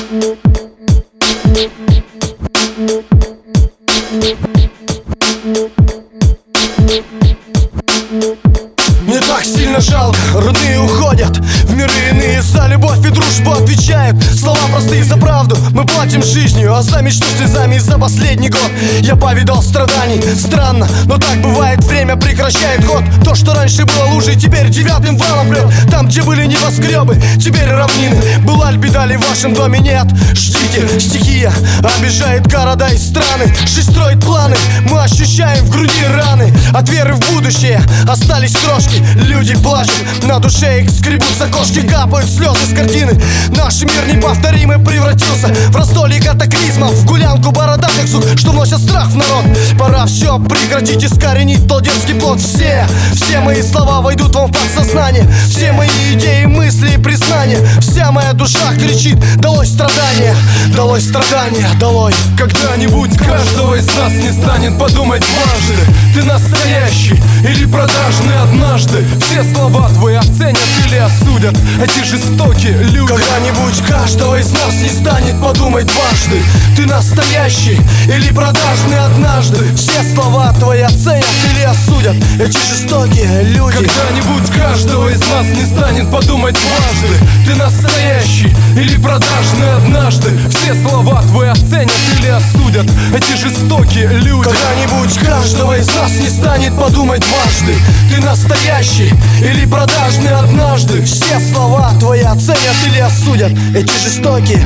Мне так сильно жалко, родные уходят в миры иные, за любовь и дружбу отвечают. Слова простые за правду, мы платим жизнью, а за мечту слезами за последний год. Я повидал страданий, странно, но так бывает, время прекращает ход. То, что раньше было лужей, теперь девятым валом прет. Там, где были небоскребы, теперь равнины. Была ли беда ли в вашем доме? Нет, ждите, стихия обижает города и страны. Жизнь строит планы, мы ощущаем в груди раны. От веры в будущее остались крошки. Люди плачут, на душе их скребутся кошки, капают слезы с картины. Наш мир неповторимый превратился в раздолье катаклизмов, в гулянку бородатых сук, что вносят страх в народ. Пора все прекратить, искоренить тот детский плод. Все мои слова войдут вам в подсознание, все мои идеи, мысли и признания. Вся моя душа кричит: долой страдания, долой страдания, долой. Когда-нибудь каждого из нас не станет подумать дважды: ты настоящий или продажный однажды. Все слова твои оценят или осудят эти жестокие люди. Когда-нибудь каждого из нас не станет подумать дважды: ты настоящий или продажный однажды. Все слова твои оценят или осудят эти жестокие люди. Когда-нибудь каждого из нас не станет подумать дважды: ты настоящий или продажный однажды. Все слова твои оценят или осудят эти жестокие люди. Когда-нибудь каждого из нас не станет подумать дважды: ты настоящий или продажный однажды. Все слова твои оценят или осудят эти жестокие.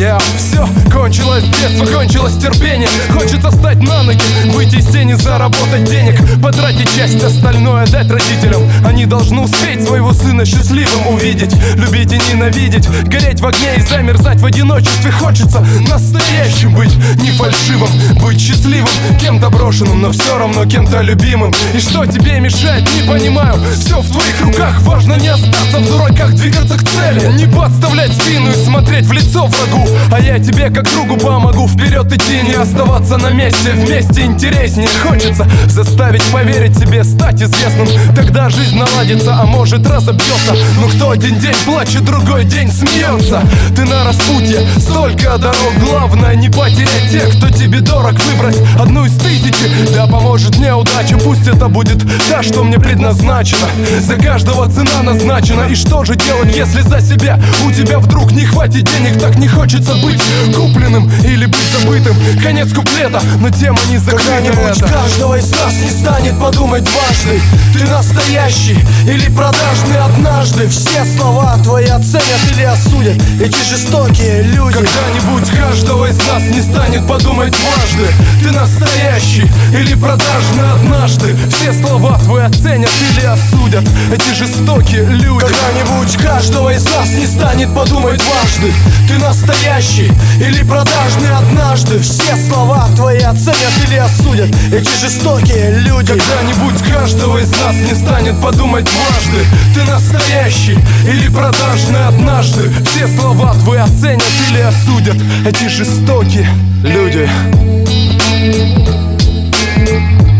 Все кончилось детство, кончилось терпение. Хочется встать на ноги, выйти из тени, заработать денег, потратить часть, остальное дать родителям. Они должны успеть своего сына счастливым увидеть, любить и ненавидеть, гореть в огне и замерзать в одиночестве. Хочется настоящим быть, не фальшивым, быть счастливым, кем-то брошенным, но все равно кем-то любимым. И что тебе мешает, не понимаю. Все в твоих руках, важно не остаться в дураках, двигаться к цели, не подставлять спину и смотреть в лицо врагу. А я тебе как другу помогу вперед идти, не оставаться на месте. Вместе интереснее. Хочется заставить поверить себе, стать известным. Тогда жизнь наладится, а может разобьется. Но кто один день плачет, другой день смеется. Ты на распутье, столько дорог. Главное не потерять тех, кто тебе дорог. Выбрать одну из тысячи, да поможет мне удача. Пусть это будет та, что мне предназначена. За каждого цена назначена. И что же делать, если за себя у тебя вдруг не хватит денег? Так не хочется быть купленным или быть забытым. Конец куплета, но тема не закрыта. Когда-нибудь каждого из нас не станет подумать дважды: ты настоящий или продажный однажды. Все слова твои оценят или осудят эти жестокие люди. Когда-нибудь каждого из нас не станет подумать дважды: ты настоящий или продажный однажды. Все слова твои оценят или осудят эти жестокие люди. Когда-нибудь каждого из нас не станет подумать дважды: ты настоящий или продажный однажды. Все слова твои оценят или осудят эти жестокие люди. Когда-нибудь каждого из нас не станет подумать дважды: ты настоящий или продажный однажды. Все слова твои оценят или осудят эти жестокие люди.